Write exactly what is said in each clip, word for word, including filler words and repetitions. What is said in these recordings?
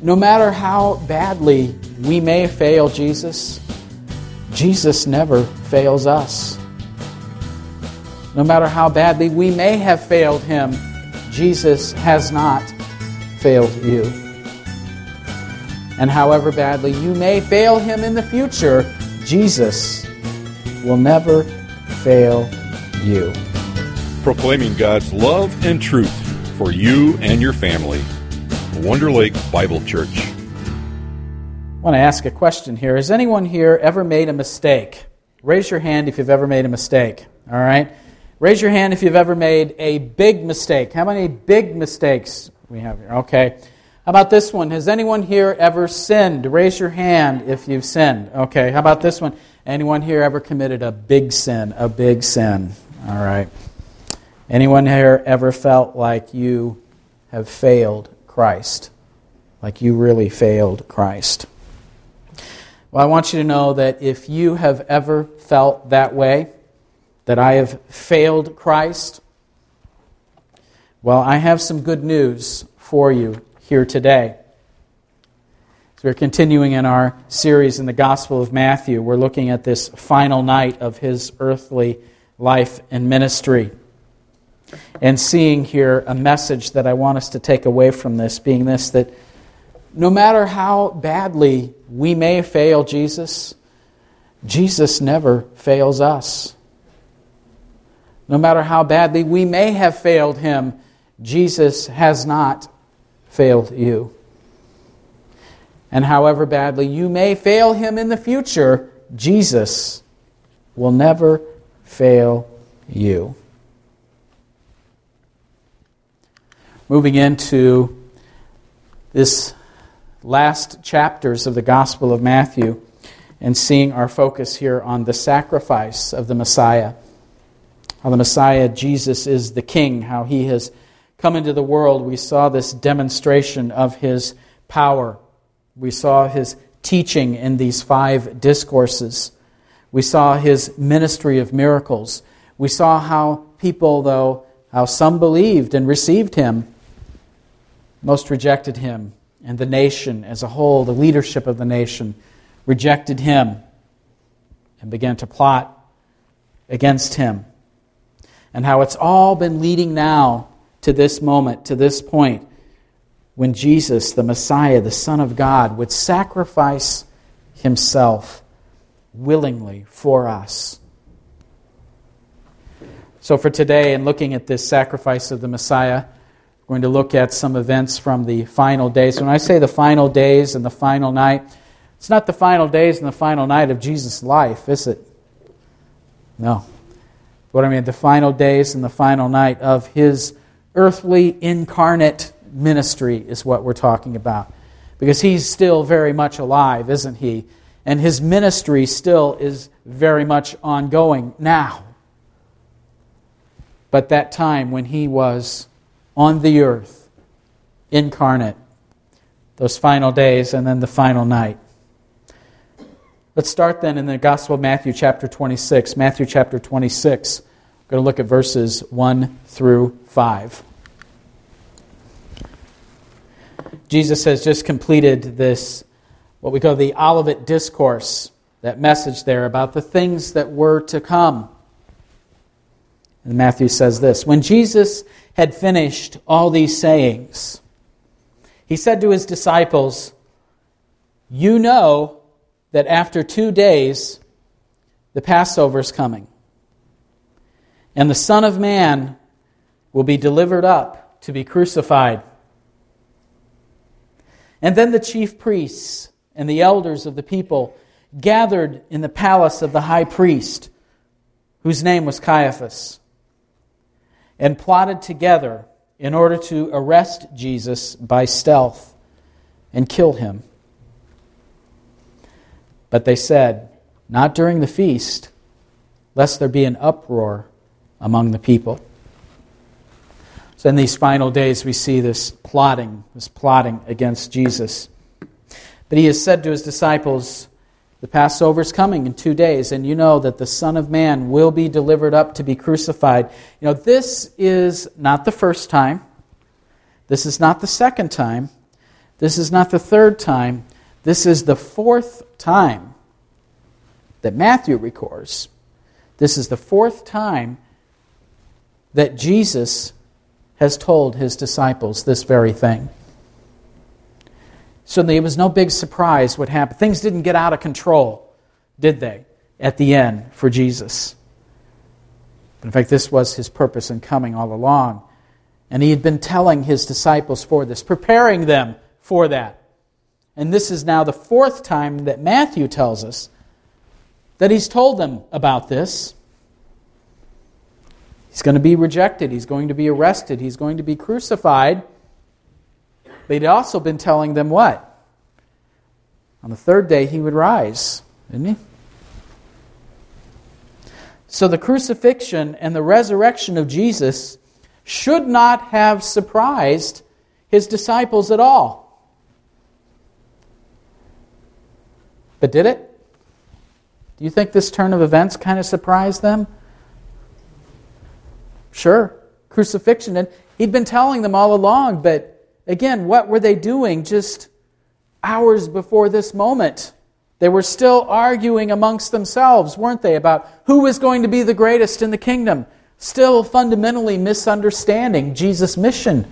no matter how badly we may fail Jesus, Jesus never fails us. No matter how badly we may have failed Him, Jesus has not failed you. And however badly you may fail Him in the future, Jesus will never fail you. Proclaiming God's love and truth for you and your family. Wonder Lake Bible Church. I want to ask a question here. Has anyone here ever made a mistake? Raise your hand if you've ever made a mistake. All right? Raise your hand if you've ever made a big mistake. How many big mistakes we have here? Okay. How about this one? Has anyone here ever sinned? Raise your hand if you've sinned. Okay. How about this one? Anyone here ever committed a big sin? A big sin. All right. Anyone here ever felt like you have failed Christ? Like you really failed Christ? Well, I want you to know that if you have ever felt that way, that I have failed Christ, well, I have some good news for you here today. So we're continuing in our series in the Gospel of Matthew. We're looking at this final night of His earthly life and ministry, and seeing here a message that I want us to take away from this, being this, that no matter how badly we may fail Jesus, Jesus never fails us. No matter how badly we may have failed Him, Jesus has not failed you. And however badly you may fail Him in the future, Jesus will never fail you. Moving into this last chapters of the Gospel of Matthew and seeing our focus here on the sacrifice of the Messiah. How the Messiah, Jesus, is the King, how He has come into the world. We saw this demonstration of His power. We saw His teaching in these five discourses. We saw His ministry of miracles. We saw how people, though, how some believed and received Him, most rejected Him, and the nation as a whole, the leadership of the nation, rejected Him and began to plot against Him. And how it's all been leading now to this moment, to this point, when Jesus, the Messiah, the Son of God, would sacrifice Himself willingly for us. So for today, in looking at this sacrifice of the Messiah, we're going to look at some events from the final days. When I say the final days and the final night, it's not the final days and the final night of Jesus' life, is it? No. What I mean, the final days and the final night of His earthly incarnate ministry is what we're talking about. Because He's still very much alive, isn't He? And His ministry still is very much ongoing now. But that time when He was on the earth, incarnate, those final days and then the final night. Let's start then in the Gospel of Matthew chapter twenty-six. Matthew chapter twenty-six. We're going to look at verses one through five. Jesus has just completed this, what we call the Olivet Discourse, that message there about the things that were to come. And Matthew says this, when Jesus had finished all these sayings, He said to His disciples, "You know that after two days the Passover is coming, and the Son of Man will be delivered up to be crucified. And then the chief priests and the elders of the people gathered in the palace of the high priest, whose name was Caiaphas, and plotted together in order to arrest Jesus by stealth and kill Him. But they said, not during the feast, lest there be an uproar among the people." So in these final days we see this plotting, this plotting against Jesus. But He has said to His disciples, the Passover is coming in two days, and you know that the Son of Man will be delivered up to be crucified. You know, this is not the first time. This is not the second time This is not the third time. This is the fourth time that Matthew records. This is the fourth time that Jesus has told his disciples this very thing. So it was no big surprise what happened. Things didn't get out of control, did they, at the end for Jesus? But in fact, this was his purpose in coming all along. And he had been telling his disciples for this, preparing them for that. And this is now the fourth time that Matthew tells us that he's told them about this. He's going to be rejected. He's going to be arrested. He's going to be crucified. But he'd also been telling them what? On the third day he would rise, didn't he? So the crucifixion and the resurrection of Jesus should not have surprised his disciples at all. But did it? Do you think this turn of events kind of surprised them? Sure. Crucifixion. And he'd been telling them all along, but again, what were they doing just hours before this moment? They were still arguing amongst themselves, weren't they, about who was going to be the greatest in the kingdom. Still fundamentally misunderstanding Jesus' mission.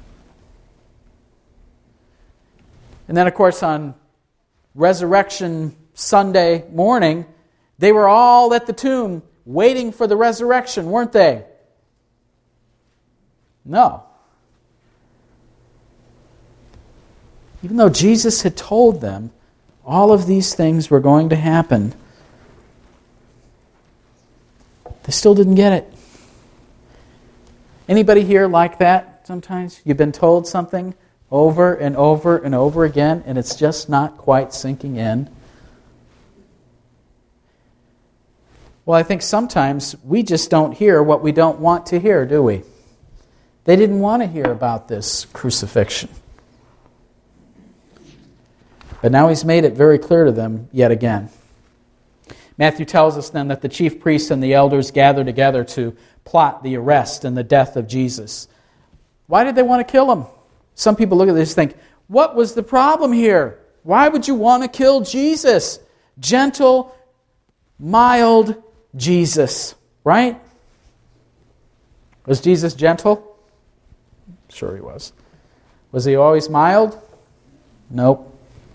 And then, of course, on Resurrection Sunday morning, they were all at the tomb waiting for the resurrection, weren't they? No. Even though Jesus had told them all of these things were going to happen, they still didn't get it. Anybody here like that sometimes? You've been told something over and over and over again, and it's just not quite sinking in. Well, I think sometimes we just don't hear what we don't want to hear, do we? They didn't want to hear about this crucifixion. But now he's made it very clear to them yet again. Matthew tells us then that the chief priests and the elders gathered together to plot the arrest and the death of Jesus. Why did they want to kill him? Some people look at this and think, what was the problem here? Why would you want to kill Jesus? Gentle, mild Jesus, right? Was Jesus gentle? Sure he was. Was he always mild? Nope.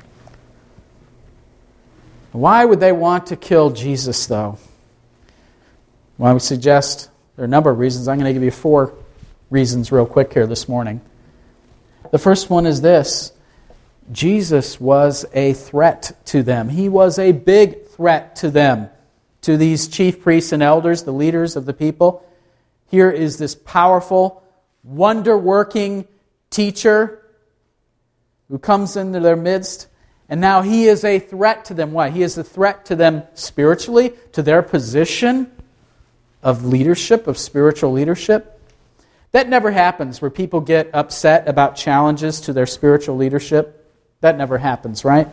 Why would they want to kill Jesus, though? Well, I would suggest there are a number of reasons. I'm going to give you four reasons real quick here this morning. The first one is this. Jesus was a threat to them. He was a big threat to them, to these chief priests and elders, the leaders of the people. Here is this powerful, wonder-working teacher who comes into their midst. And now he is a threat to them. Why? He is a threat to them spiritually, to their position of leadership, of spiritual leadership. That never happens where people get upset about challenges to their spiritual leadership. That never happens, right?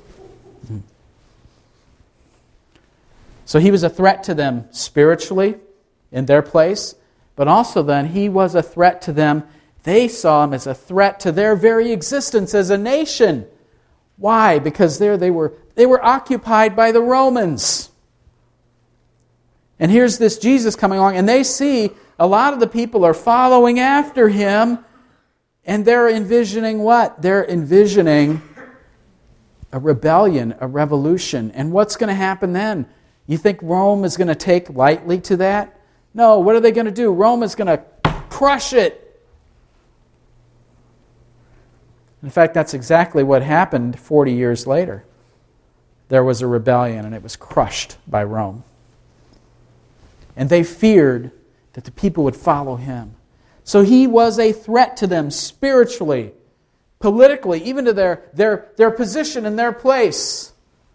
So he was a threat to them spiritually in their place, but also then he was a threat to them. They saw him as a threat to their very existence as a nation. Why? Because there they were they were occupied by the Romans. And here's this Jesus coming along, and they see a lot of the people are following after him, and they're envisioning what? They're envisioning a rebellion, a revolution. And what's going to happen then? You think Rome is going to take lightly to that? No, what are they going to do? Rome is going to crush it. In fact, that's exactly what happened forty years later. There was a rebellion, and it was crushed by Rome. And they feared that the people would follow him. So he was a threat to them spiritually, politically, even to their, their, their position and their place.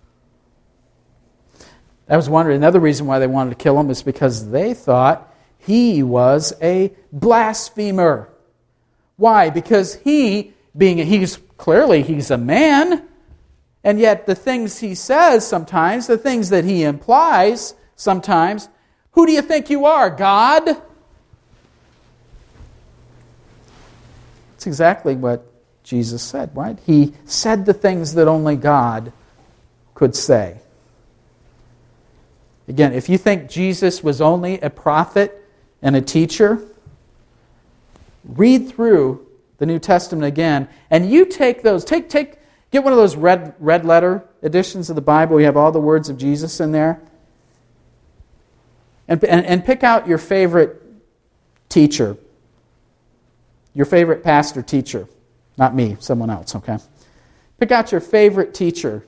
I was wondering, another reason why they wanted to kill him is because they thought he was a blasphemer. Why? Because he, being a, he's clearly he's a man, and yet the things he says sometimes, the things that he implies sometimes, who do you think you are, God? That's exactly what Jesus said, right? He said the things that only God could say. Again, if you think Jesus was only a prophet and a teacher, read through the New Testament again, and you take those, take, take, get one of those red, red letter editions of the Bible. You have all the words of Jesus in there. And, and, and pick out your favorite teacher, your favorite pastor teacher. Not me, someone else, okay? Pick out your favorite teacher.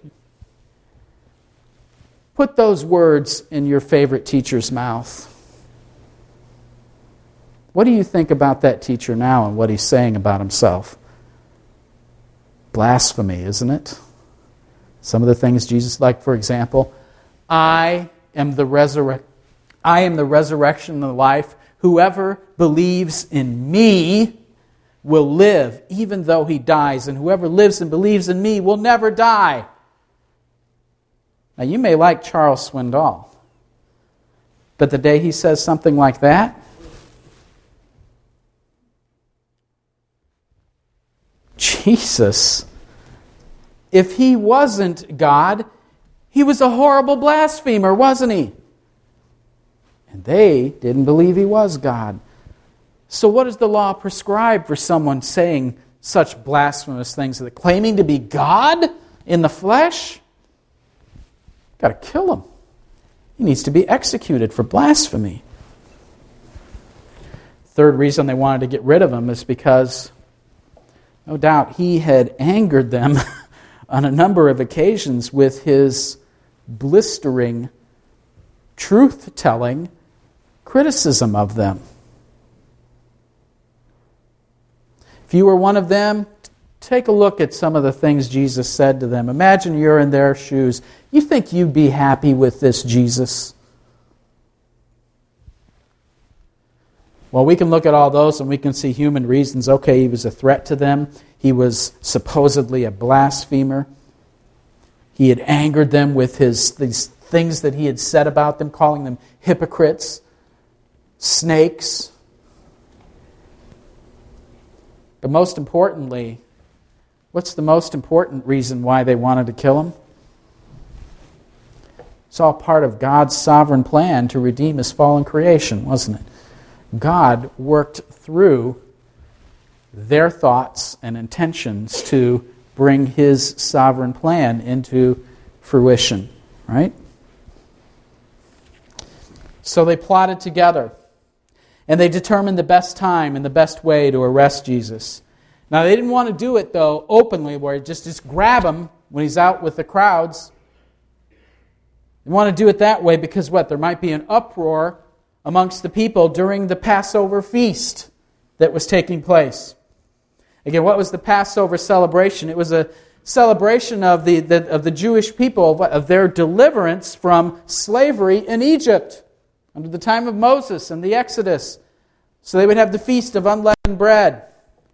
Put those words in your favorite teacher's mouth. What do you think about that teacher now and what he's saying about himself? Blasphemy, isn't it? Some of the things Jesus, like for example, I am the resurrection. I am the resurrection and the life. Whoever believes in me will live, even though he dies. And whoever lives and believes in me will never die. Now, you may like Charles Swindoll, but the day he says something like that, Jesus, if he wasn't God, he was a horrible blasphemer, wasn't he? And they didn't believe he was God. So what does the law prescribe for someone saying such blasphemous things, claiming to be God in the flesh? Got to kill him. He needs to be executed for blasphemy. Third reason they wanted to get rid of him is because, no doubt, he had angered them on a number of occasions with his blistering, truth-telling criticism of them. If you were one of them, take a look at some of the things Jesus said to them. Imagine you're in their shoes. You think you'd be happy with this Jesus? Well, we can look at all those and we can see human reasons. Okay, he was a threat to them. He was supposedly a blasphemer. He had angered them with his these things that he had said about them, calling them hypocrites, snakes. But most importantly, what's the most important reason why they wanted to kill him? It's all part of God's sovereign plan to redeem his fallen creation, wasn't it? God worked through their thoughts and intentions to bring his sovereign plan into fruition, right? So they plotted together, and they determined the best time and the best way to arrest Jesus. Now, they didn't want to do it, though, openly, where just, just grab him when he's out with the crowds. They want to do it that way because, what? There might be an uproar amongst the people during the Passover feast that was taking place. Again, what was the Passover celebration? It was a celebration of the, the, of the Jewish people, of, of their deliverance from slavery in Egypt under the time of Moses and the Exodus. So they would have the Feast of Unleavened Bread.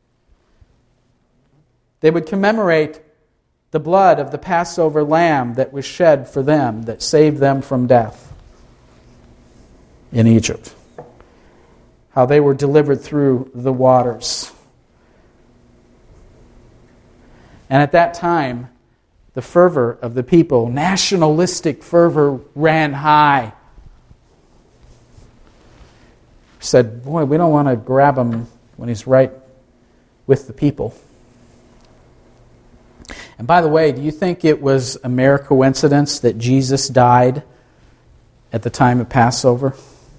They would commemorate the blood of the Passover lamb that was shed for them, that saved them from death in Egypt. How they were delivered through the waters. And at that time, the fervor of the people, nationalistic fervor, ran high. Said, boy, we don't want to grab him when he's right with the people. And by the way, do you think it was a mere coincidence that Jesus died at the time of Passover?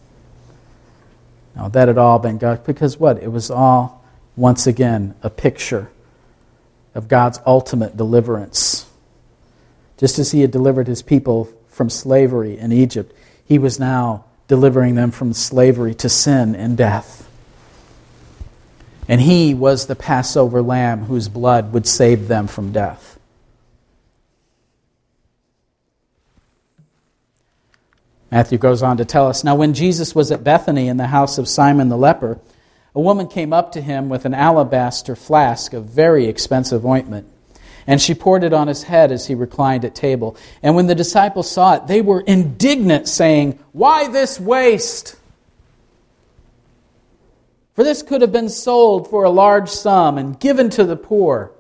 No, that had all been God. Because what? It was all, once again, a picture of God's ultimate deliverance. Just as he had delivered his people from slavery in Egypt, he was now delivering them from slavery to sin and death. And he was the Passover lamb whose blood would save them from death. Matthew goes on to tell us, now when Jesus was at Bethany in the house of Simon the leper, a woman came up to him with an alabaster flask of very expensive ointment, and she poured it on his head as he reclined at table. And when the disciples saw it, they were indignant, saying, why this waste? For this could have been sold for a large sum and given to the poor."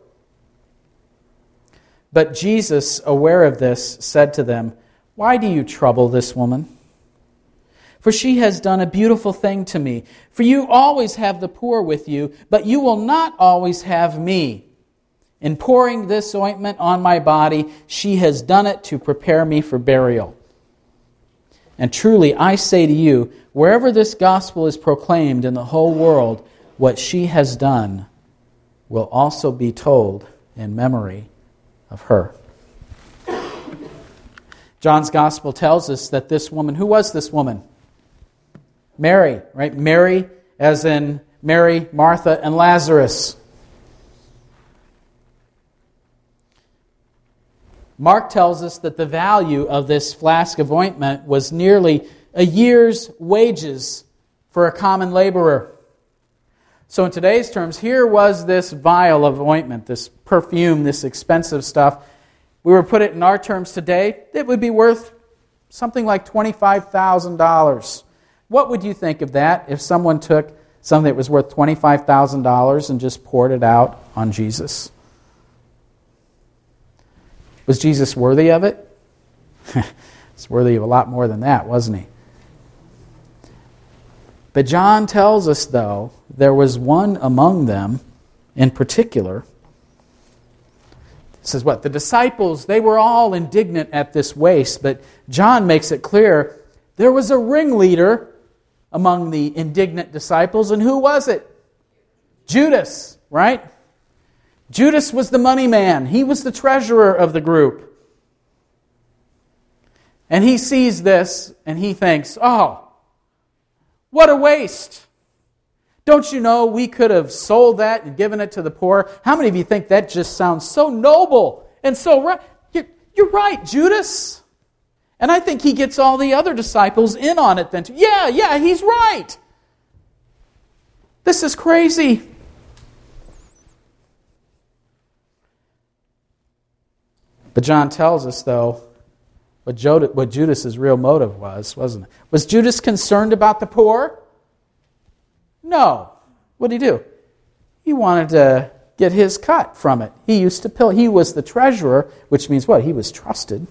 But Jesus, aware of this, said to them, "Why do you trouble this woman? For she has done a beautiful thing to me. For you always have the poor with you, but you will not always have me. In pouring this ointment on my body, she has done it to prepare me for burial. And truly, I say to you, wherever this gospel is proclaimed in the whole world, what she has done will also be told in memory of her." John's gospel tells us that this woman, who was this woman? Mary, right? Mary, as in Mary, Martha, and Lazarus. Mark tells us that the value of this flask of ointment was nearly a year's wages for a common laborer. So in today's terms, here was this vial of ointment, this perfume, this expensive stuff. We were put it in our terms today, it would be worth something like twenty-five thousand dollars. What would you think of that if someone took something that was worth twenty-five thousand dollars and just poured it out on Jesus? Was Jesus worthy of it? He's worthy of a lot more than that, wasn't he? But John tells us, though, there was one among them in particular. It says what? The disciples, they were all indignant at this waste, but John makes it clear there was a ringleader among the indignant disciples, and who was it? Judas, right? Judas was the money man. He was the treasurer of the group. And he sees this and he thinks, oh, what a waste. Don't you know we could have sold that and given it to the poor? How many of you think that just sounds so noble and so right? You're, you're right, Judas. And I think he gets all the other disciples in on it then too. Yeah, yeah, he's right. This is crazy. But John tells us, though, what Judas' real motive was, wasn't it? Was Judas concerned about the poor? No. What did he do? He wanted to get his cut from it. He used to pill. He was the treasurer, which means what? He was trusted.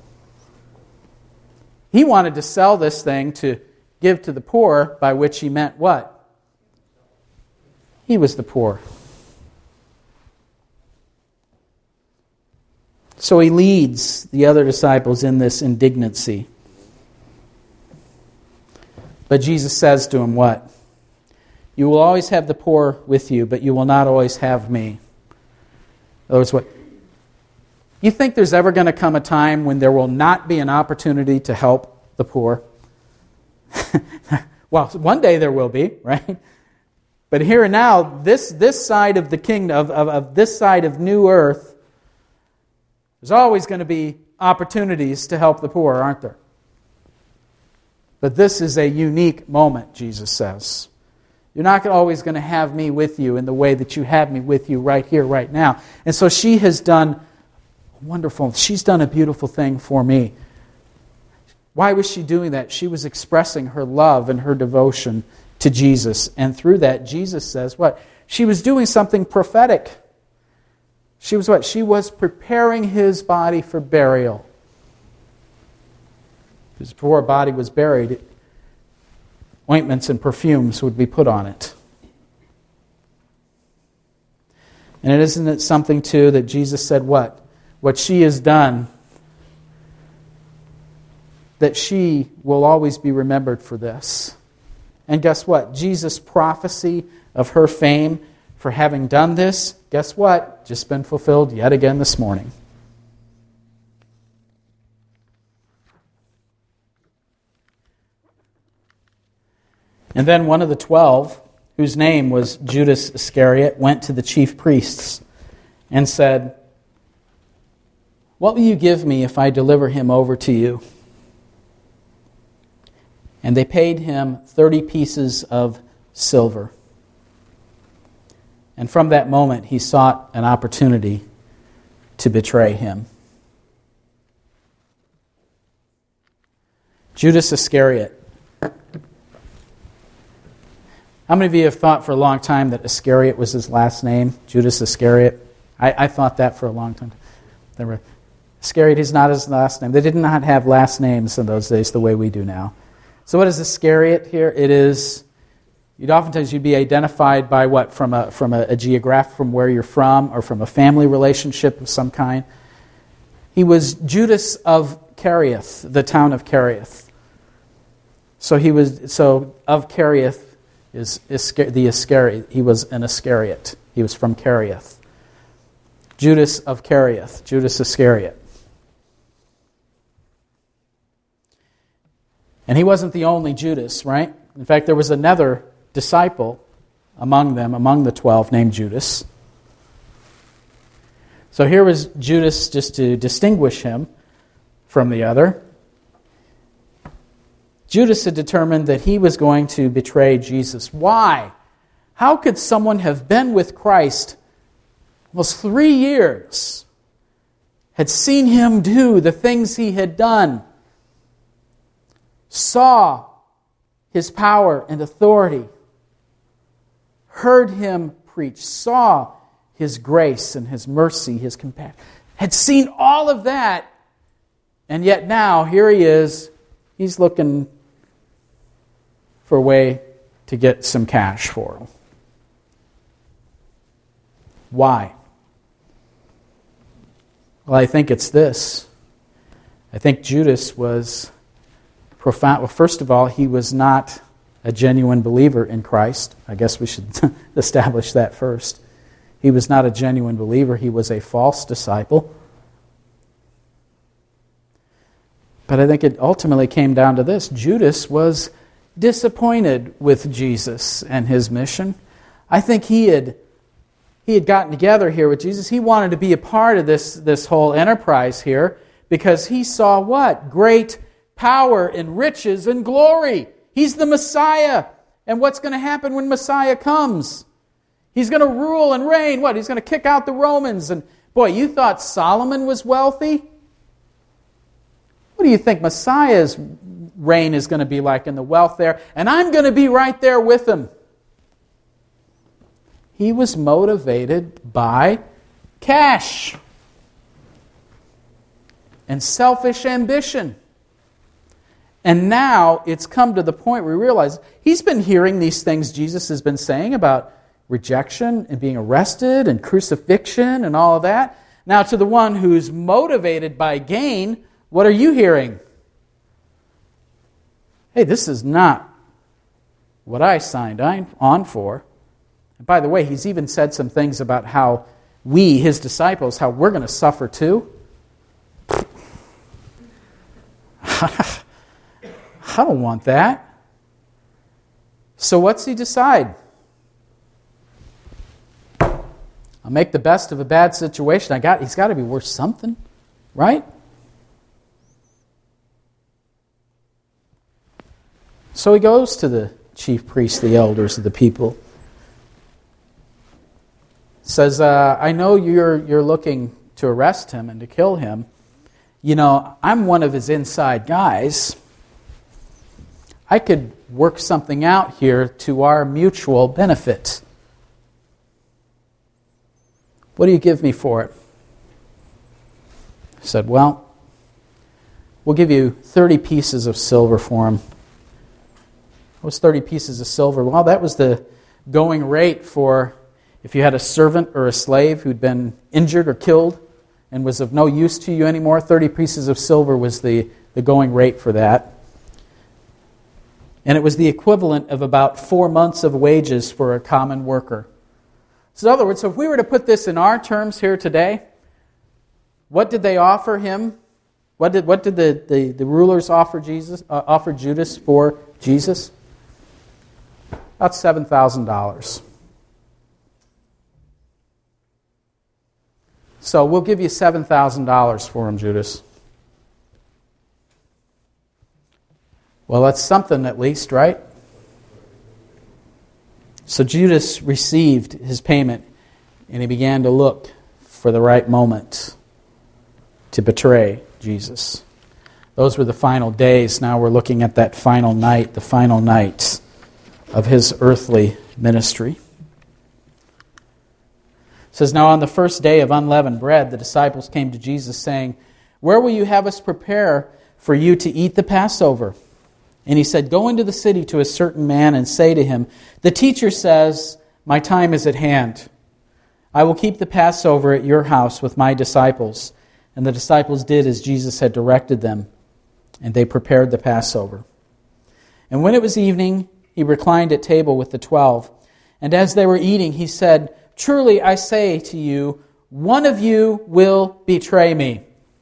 He wanted to sell this thing to give to the poor, by which he meant what? He was the poor. So he leads the other disciples in this indignancy. But Jesus says to him what? You will always have the poor with you, but you will not always have me. In other words, what? You think there's ever going to come a time when there will not be an opportunity to help the poor? Well, one day there will be, right? But here and now, this, this side of the kingdom, of, of, of this side of New Earth, there's always going to be opportunities to help the poor, aren't there? But this is a unique moment, Jesus says. You're not always going to have me with you in the way that you have me with you right here, right now. And so she has done wonderful, she's done a beautiful thing for me. Why was she doing that? She was expressing her love and her devotion to Jesus. And through that, Jesus says what? She was doing something prophetic. She was what? She was preparing his body for burial. Because before a body was buried, ointments and perfumes would be put on it. And it isn't it something, too, that Jesus said what? What she has done, that she will always be remembered for this. And guess what? Jesus' prophecy of her fame for having done this, guess what? Just been fulfilled yet again this morning. And then one of the twelve, whose name was Judas Iscariot, went to the chief priests and said, "What will you give me if I deliver him over to you?" And they paid him thirty pieces of silver. And from that moment, he sought an opportunity to betray him. Judas Iscariot. How many of you have thought for a long time that Iscariot was his last name? Judas Iscariot? I, I thought that for a long time. There were, Iscariot is not his last name. They did not have last names in those days the way we do now. So what is Iscariot here? It is, you'd oftentimes you'd be identified by what? From a from a, a geograph, from where you're from, or from a family relationship of some kind. He was Judas of Kerioth, the town of Kerioth. So he was so of Kerioth is Iscar- the Iscariot. He was an Iscariot. He was from Kerioth. Judas of Kerioth, Judas Iscariot. And he wasn't the only Judas, right? In fact, there was another disciple among them, among the twelve, named Judas. So here was Judas, just to distinguish him from the other. Judas had determined that he was going to betray Jesus. Why? How could someone have been with Christ almost three years, had seen him do the things he had done, saw his power and authority, heard him preach, saw his grace and his mercy, his compassion, had seen all of that, and yet now here he is, he's looking for a way to get some cash for him. Why? Well, I think it's this. I think Judas was profound. Well, first of all, he was not a genuine believer in Christ. I guess we should establish that first. He was not a genuine believer. He was a false disciple. But I think it ultimately came down to this. Judas was disappointed with Jesus and his mission. I think he had he had gotten together here with Jesus. He wanted to be a part of this, this whole enterprise here because he saw what? Great power and riches and glory. He's the Messiah. And what's going to happen when Messiah comes? He's going to rule and reign. What? He's going to kick out the Romans. And boy, you thought Solomon was wealthy? What do you think Messiah's reign is going to be like in the wealth there? And I'm going to be right there with him. He was motivated by cash and selfish ambition. And now it's come to the point where we realize he's been hearing these things Jesus has been saying about rejection and being arrested and crucifixion and all of that. Now to the one who's motivated by gain, what are you hearing? Hey, this is not what I signed on for. And by the way, he's even said some things about how we, his disciples, how we're going to suffer too. I don't want that. So what's he decide? I'll make the best of a bad situation. I got. He's got to be worth something, right? So he goes to the chief priests, the elders of the people. Says, uh, I know you're you're looking to arrest him and to kill him. You know, I'm one of his inside guys. I could work something out here to our mutual benefit. What do you give me for it? I said, well, we'll give you thirty pieces of silver for him. What was thirty pieces of silver? Well, that was the going rate for if you had a servant or a slave who'd been injured or killed and was of no use to you anymore. thirty pieces of silver was the, the going rate for that. And it was the equivalent of about four months of wages for a common worker. So in other words, so if we were to put this in our terms here today, what did they offer him? What did what did the, the, the rulers offer Jesus? Uh, offer Judas for Jesus? About seven thousand dollars. So we'll give you seven thousand dollars for him, Judas. Well, that's something at least, right? So Judas received his payment, and he began to look for the right moment to betray Jesus. Those were the final days. Now we're looking at that final night, the final night of his earthly ministry. It says, now on the first day of unleavened bread, the disciples came to Jesus saying, where will you have us prepare for you to eat the Passover? And he said, go into the city to a certain man and say to him, the teacher says, my time is at hand. I will keep the Passover at your house with my disciples. And the disciples did as Jesus had directed them, and they prepared the Passover. And when it was evening, he reclined at table with the twelve. And as they were eating, he said, truly I say to you, one of you will betray me.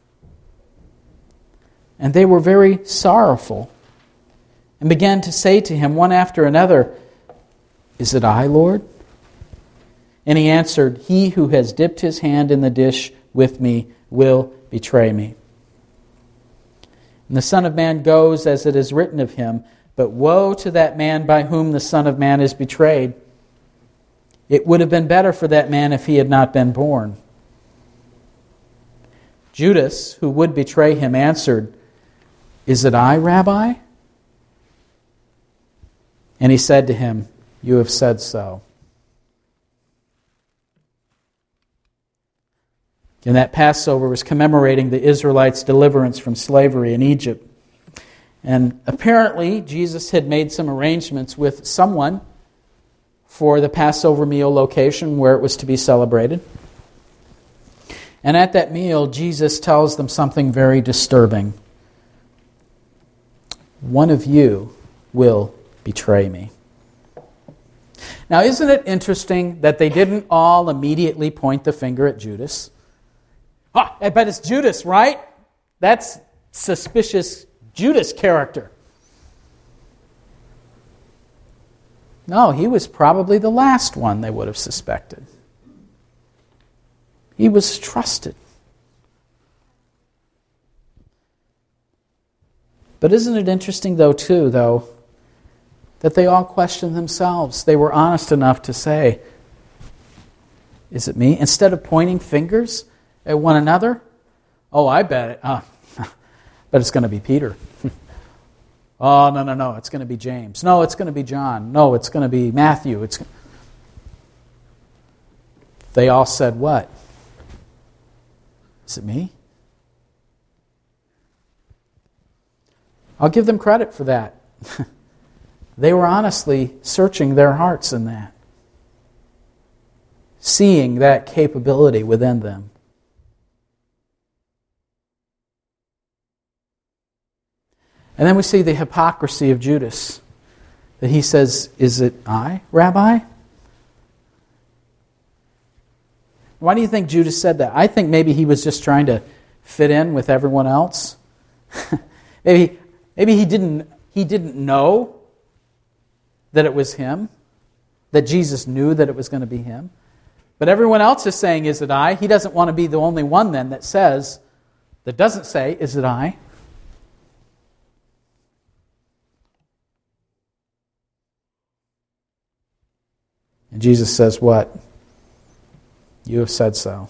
And they were very sorrowful, and began to say to him one after another, is it I, Lord? And he answered, he who has dipped his hand in the dish with me will betray me. And the Son of Man goes as it is written of him, but woe to that man by whom the Son of Man is betrayed. It would have been better for that man if he had not been born. Judas, who would betray him, answered, is it I, Rabbi? And he said to him, you have said so. And that Passover was commemorating the Israelites' deliverance from slavery in Egypt. And apparently, Jesus had made some arrangements with someone for the Passover meal location where it was to be celebrated. And at that meal, Jesus tells them something very disturbing. One of you will betray me. Now, isn't it interesting that they didn't all immediately point the finger at Judas? Ah, I bet it's Judas, right? That's suspicious Judas character. No, he was probably the last one they would have suspected. He was trusted. But isn't it interesting, though, too, though, that they all questioned themselves. They were honest enough to say, is it me? Instead of pointing fingers at one another, oh, I bet it. Oh, but it's going to be Peter. Oh, no, no, no, it's going to be James. No, it's going to be John. No, it's going to be Matthew. It's. They all said what? Is it me? I'll give them credit for that. They were honestly searching their hearts in that, seeing that capability within them. And then we see the hypocrisy of Judas, that he says, is it I, Rabbi? Why do you think Judas said that? I think maybe he was just trying to fit in with everyone else. maybe maybe he didn't he didn't know that it was him, that Jesus knew that it was going to be him. But everyone else is saying, is it I? He doesn't want to be the only one then that says, that doesn't say, is it I? And Jesus says what? You have said so.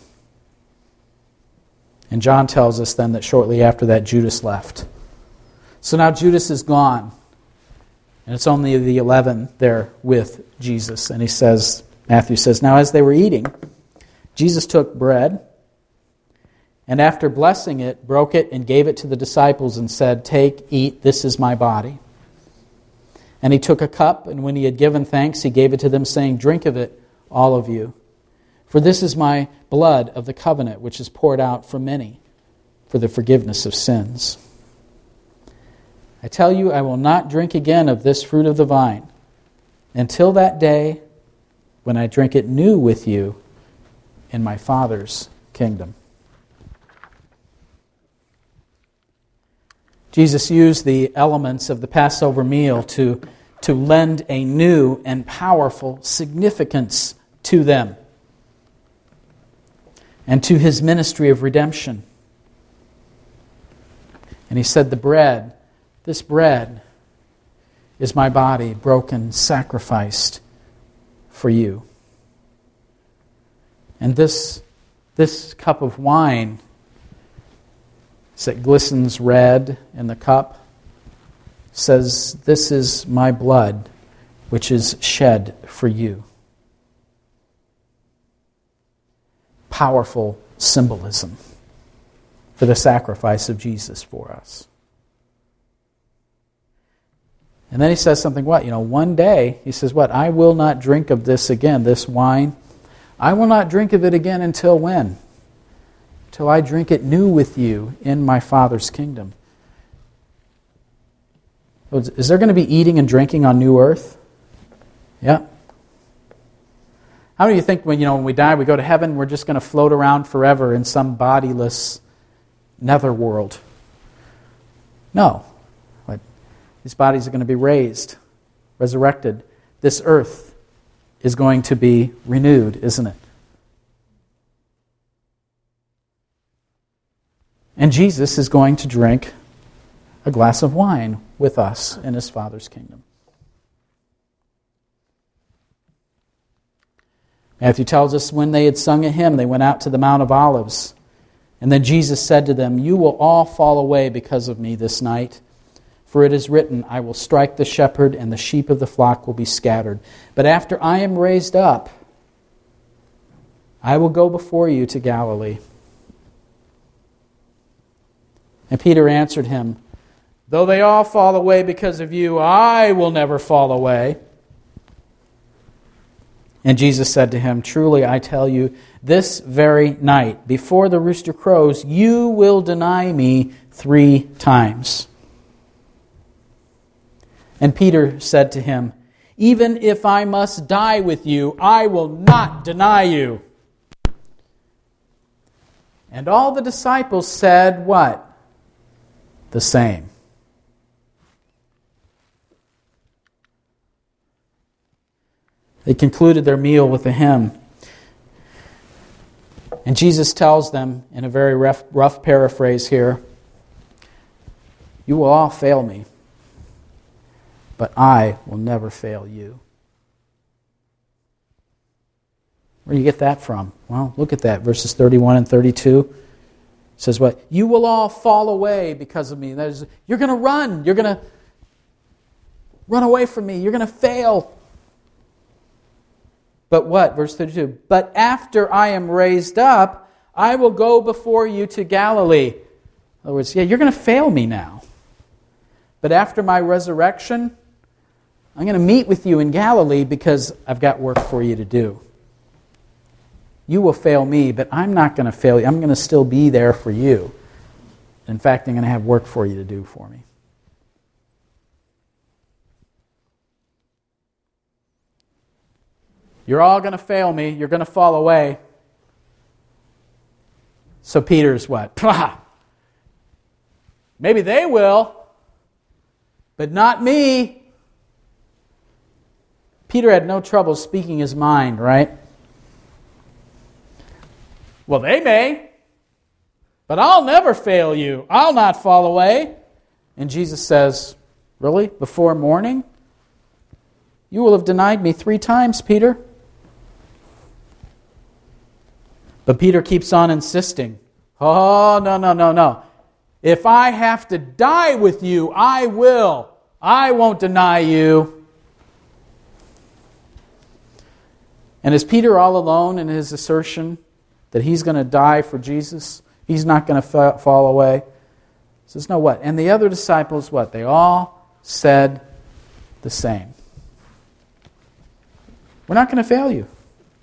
And John tells us then that shortly after that, Judas left. So now Judas is gone. And it's only the eleven there with Jesus. And he says, Matthew says, now as they were eating, Jesus took bread, and after blessing it, broke it and gave it to the disciples and said, take, eat, this is my body. And he took a cup, and when he had given thanks, he gave it to them, saying, drink of it, all of you. For this is my blood of the covenant, which is poured out for many for the forgiveness of sins. I tell you, I will not drink again of this fruit of the vine until that day when I drink it new with you in my Father's kingdom. Jesus used the elements of the Passover meal to, to lend a new and powerful significance to them and to his ministry of redemption. And he said, the bread, this bread is my body broken, sacrificed for you. And this, this cup of wine that glistens red in the cup says, this is my blood which is shed for you. Powerful symbolism for the sacrifice of Jesus for us. And then he says something, what? You know, one day, he says, what? I will not drink of this again, this wine. I will not drink of it again until when? Till I drink it new with you in my Father's kingdom. Is there going to be eating and drinking on new earth? Yeah. How do you think when you know when we die, we go to heaven, we're just going to float around forever in some bodiless netherworld? No. But these bodies are going to be raised, resurrected. This earth is going to be renewed, isn't it? And Jesus is going to drink a glass of wine with us in his Father's kingdom. Matthew tells us when they had sung a hymn, they went out to the Mount of Olives. And then Jesus said to them, you will all fall away because of me this night. For it is written, I will strike the shepherd, and the sheep of the flock will be scattered. But after I am raised up, I will go before you to Galilee. And Peter answered him, though they all fall away because of you, I will never fall away. And Jesus said to him, truly I tell you, this very night, before the rooster crows, you will deny me three times. And Peter said to him, even if I must die with you, I will not deny you. And all the disciples said, what? The same. They concluded their meal with a hymn. And Jesus tells them, in a very rough, rough paraphrase here, you will all fail me, but I will never fail you. Where do you get that from? Well, look at that, verses thirty-one and thirty-two. It says what? You will all fall away because of me. That is, you're going to run. You're going to run away from me. You're going to fail. But what? Verse thirty-two. But after I am raised up, I will go before you to Galilee. In other words, yeah, you're going to fail me now. But after my resurrection, I'm going to meet with you in Galilee because I've got work for you to do. You will fail me, but I'm not going to fail you. I'm going to still be there for you. In fact, I'm going to have work for you to do for me. You're all going to fail me. You're going to fall away. So Peter's what? Maybe they will, but not me. Peter had no trouble speaking his mind, right? Well, they may, but I'll never fail you. I'll not fall away. And Jesus says, really? Before morning? You will have denied me three times, Peter. But Peter keeps on insisting, oh, no, no, no, no. If I have to die with you, I will. I won't deny you. And is Peter all alone in his assertion that he's going to die for Jesus? He's not going to fa- fall away? He says, no, what? And the other disciples, what? They all said the same. We're not going to fail you.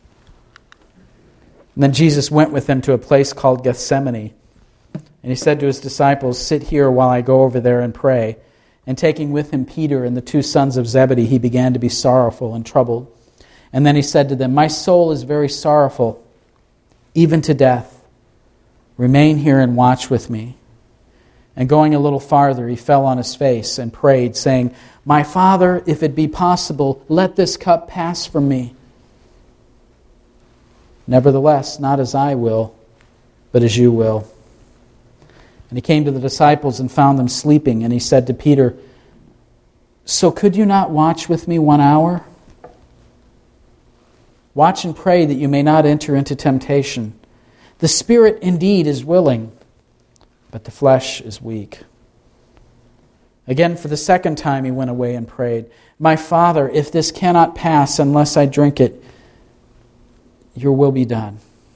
And then Jesus went with them to a place called Gethsemane. And he said to his disciples, sit here while I go over there and pray. And taking with him Peter and the two sons of Zebedee, he began to be sorrowful and troubled. And then he said to them, my soul is very sorrowful, even to death. Remain here and watch with me. And going a little farther, he fell on his face and prayed, saying, my Father, if it be possible, let this cup pass from me. Nevertheless, not as I will, but as you will. And he came to the disciples and found them sleeping, and he said to Peter, so could you not watch with me one hour? Watch and pray that you may not enter into temptation. The spirit indeed is willing, but the flesh is weak. Again, for the second time, he went away and prayed, "My Father, if this cannot pass unless I drink it, your will be done."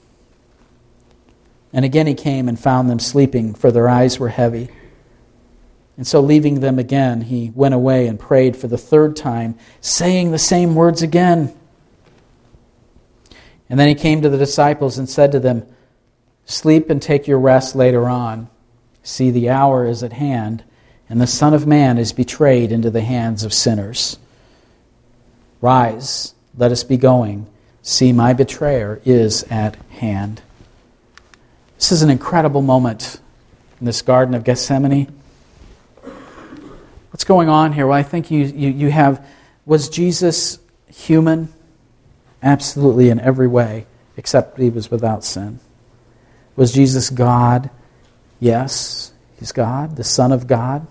And again he came and found them sleeping, for their eyes were heavy. And so leaving them again, he went away and prayed for the third time, saying the same words again. And then he came to the disciples and said to them, "Sleep and take your rest later on. See, the hour is at hand, and the Son of Man is betrayed into the hands of sinners. Rise, let us be going. See, my betrayer is at hand." This is an incredible moment in this Garden of Gethsemane. What's going on here? Well, I think you, you, you have, was Jesus human? Absolutely, in every way, except he was without sin. Was Jesus God? Yes, he's God, the Son of God.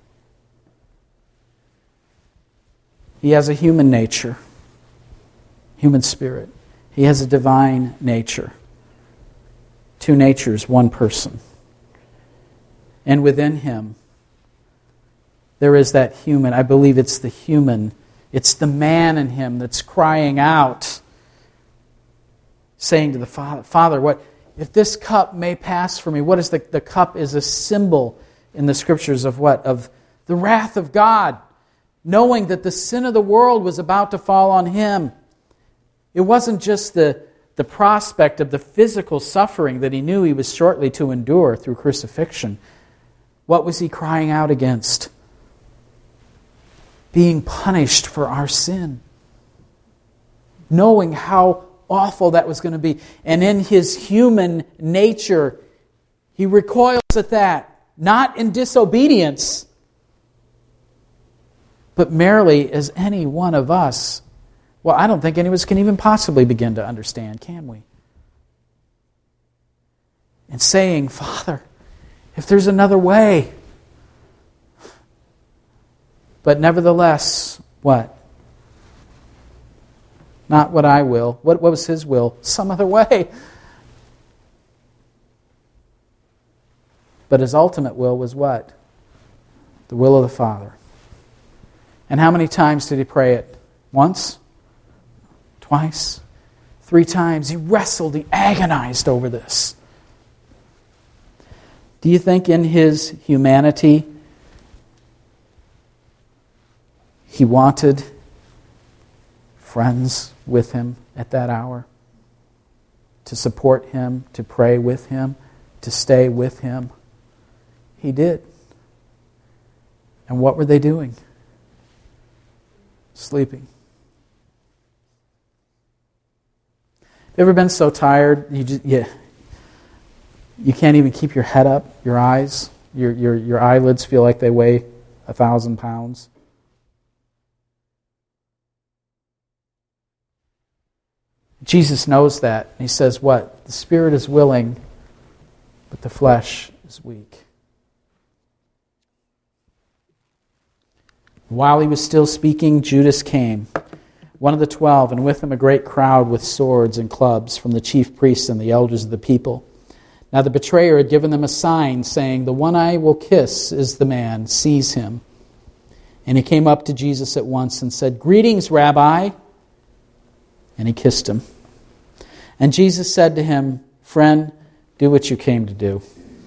He has a human nature, human spirit. He has a divine nature. Two natures, one person. And within him, there is that human, I believe it's the human, it's the man in him that's crying out, saying to the Father, Father, what if this cup may pass from me? What is the, the cup is a symbol in the Scriptures of what? Of the wrath of God, knowing that the sin of the world was about to fall on him. It wasn't just the, the prospect of the physical suffering that he knew he was shortly to endure through crucifixion. What was he crying out against? Being punished for our sin. Knowing how awful that was going to be. And in his human nature, he recoils at that. Not in disobedience, but merely as any one of us. Well, I don't think any of us can even possibly begin to understand, can we? And saying, Father, if there's another way. But nevertheless, what? Not what I will. What, what was his will? Some other way. But his ultimate will was what? The will of the Father. And how many times did he pray it? Once? Twice? Three times. He wrestled, he agonized over this. Do you think in his humanity he wanted friends with him at that hour? To support him, to pray with him, to stay with him? He did. And what were they doing? Sleeping. You ever been so tired you just you, you can't even keep your head up, your eyes, your your your eyelids feel like they weigh a thousand pounds? Jesus knows that. He says what? The spirit is willing, but the flesh is weak. While he was still speaking, Judas came, one of the twelve, and with him a great crowd with swords and clubs from the chief priests and the elders of the people. Now the betrayer had given them a sign, saying, "The one I will kiss is the man, seize him." And he came up to Jesus at once and said, "Greetings, Rabbi." And he kissed him. And Jesus said to him, "Friend, do what you came to do."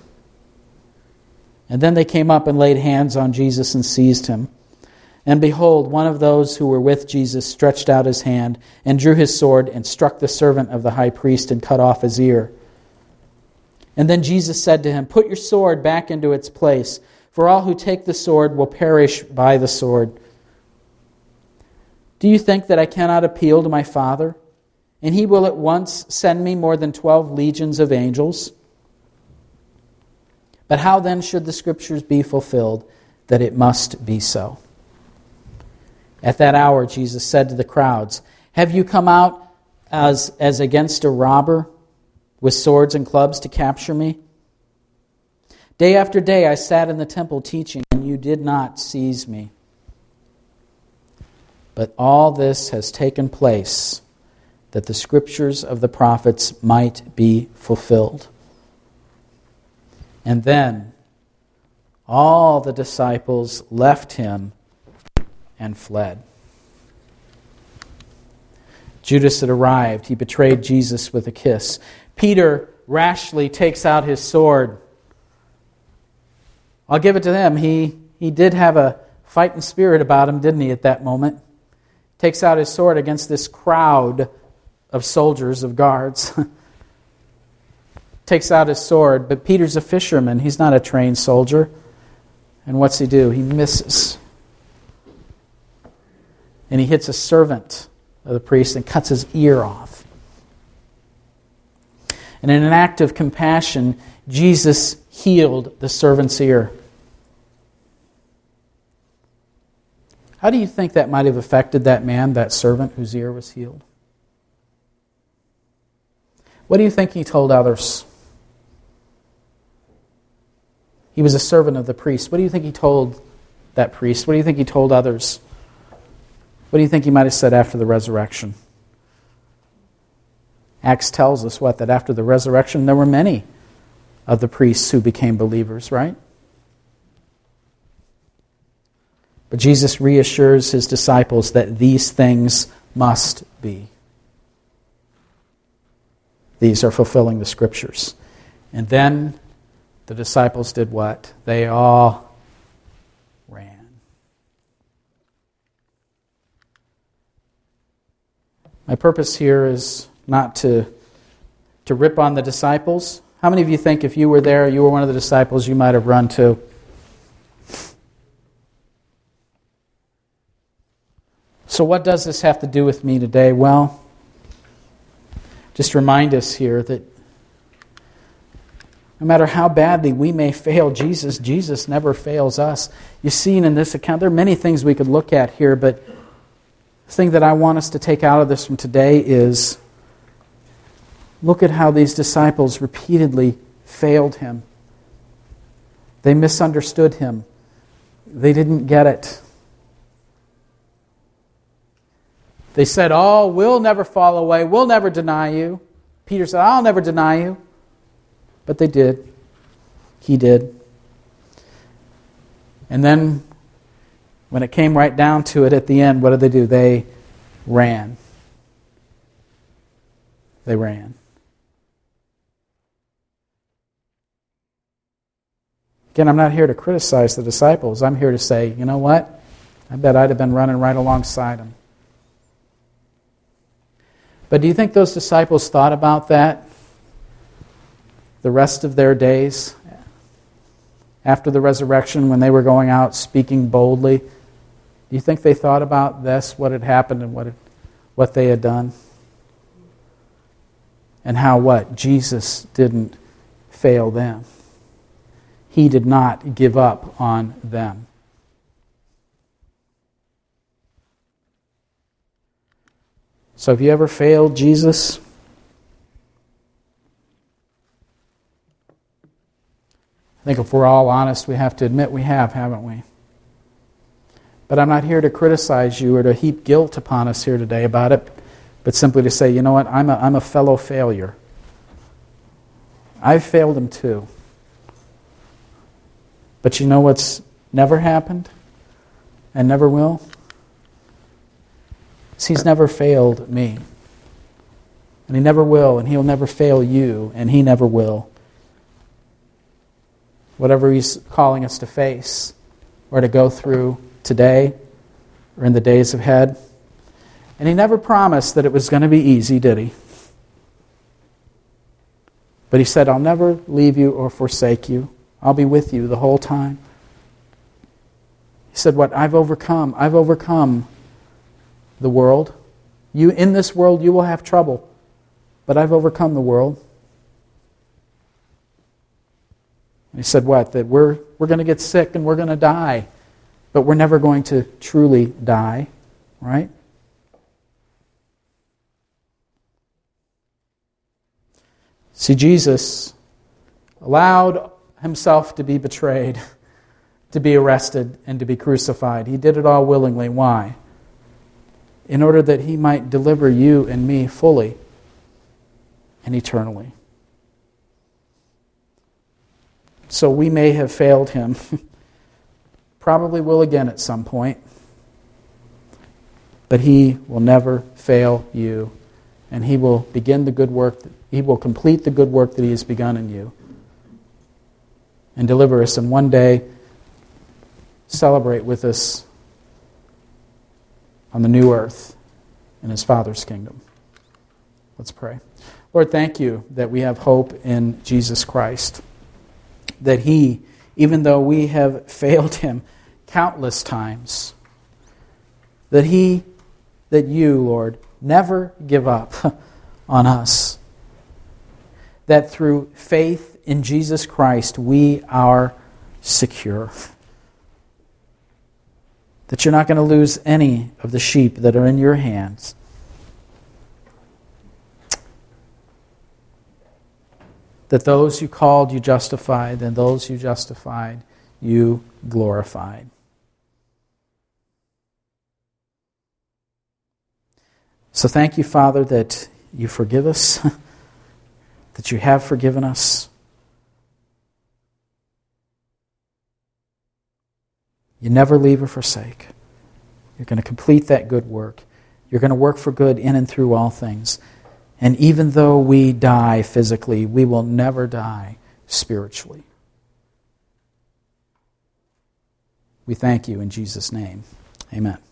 And then they came up and laid hands on Jesus and seized him. And behold, one of those who were with Jesus stretched out his hand and drew his sword and struck the servant of the high priest and cut off his ear. And then Jesus said to him, "Put your sword back into its place, for all who take the sword will perish by the sword. Do you think that I cannot appeal to my Father, and he will at once send me more than twelve legions of angels? But how then should the Scriptures be fulfilled that it must be so?" At that hour, Jesus said to the crowds, "Have you come out as, as against a robber with swords and clubs to capture me? Day after day I sat in the temple teaching, and you did not seize me. But all this has taken place that the Scriptures of the prophets might be fulfilled." And then all the disciples left him and fled. Judas had arrived. He betrayed Jesus with a kiss. Peter rashly takes out his sword. I'll give it to them. He, he did have a fighting spirit about him, didn't he, at that moment? Takes out his sword against this crowd of soldiers, of guards. Takes out his sword, but Peter's a fisherman. He's not a trained soldier. And what's he do? He misses. And he hits a servant of the priest and cuts his ear off. And in an act of compassion, Jesus healed the servant's ear. How do you think that might have affected that man, that servant whose ear was healed? What do you think he told others? He was a servant of the priest. What do you think he told that priest? What do you think he told others? What do you think he might have said after the resurrection? Acts tells us what? That after the resurrection there were many of the priests who became believers, right? But Jesus reassures his disciples that these things must be. These are fulfilling the Scriptures. And then the disciples did what? They all ran. My purpose here is not to, to rip on the disciples. How many of you think if you were there, you were one of the disciples, you might have run too? So what does this have to do with me today? Well, just remind us here that no matter how badly we may fail Jesus, Jesus never fails us. You've seen in this account, there are many things we could look at here, but the thing that I want us to take out of this from today is look at how these disciples repeatedly failed him. They misunderstood him. They didn't get it. They said, oh, we'll never fall away. We'll never deny you. Peter said, I'll never deny you. But they did. He did. And then, when it came right down to it at the end, what did they do? They ran. They ran. Again, I'm not here to criticize the disciples. I'm here to say, you know what? I bet I'd have been running right alongside them. But do you think those disciples thought about that the rest of their days after the resurrection when they were going out speaking boldly? Do you think they thought about this, what had happened and what it, what they had done? And how what? Jesus didn't fail them. He did not give up on them. So have you ever failed Jesus? I think if we're all honest, we have to admit we have, haven't we? But I'm not here to criticize you or to heap guilt upon us here today about it, but simply to say, you know what, I'm a, I'm a fellow failure. I've failed him too. But you know what's never happened and never will? He's never failed me. And he never will, and he'll never fail you, and he never will. Whatever he's calling us to face or to go through today or in the days ahead. And he never promised that it was going to be easy, did he? But he said, I'll never leave you or forsake you. I'll be with you the whole time. He said, what? I've overcome. I've overcome the world. You in this world you will have trouble, but I've overcome the world. He said what? That we're we're going to get sick and we're going to die, but we're never going to truly die, right? See, Jesus allowed himself to be betrayed, to be arrested, and to be crucified. He did it all willingly. Why? In order that he might deliver you and me fully and eternally. So we may have failed him. probably will again at some point. But He will never fail you, and He will begin the good work, He will complete the good work that He has begun in you, and deliver us, and one day celebrate with us on the new earth in His Father's kingdom. Let's pray. Lord, thank You that we have hope in Jesus Christ, that He, even though we have failed Him countless times, that He, that You, Lord, never give up on us, that through faith in Jesus Christ we are secure, that You're not going to lose any of the sheep that are in Your hands. That those You called, You justified, and those You justified, You glorified. So thank You, Father, that You forgive us, that You have forgiven us. You never leave or forsake. You're going to complete that good work. You're going to work for good in and through all things. And even though we die physically, we will never die spiritually. We thank You in Jesus' name. Amen.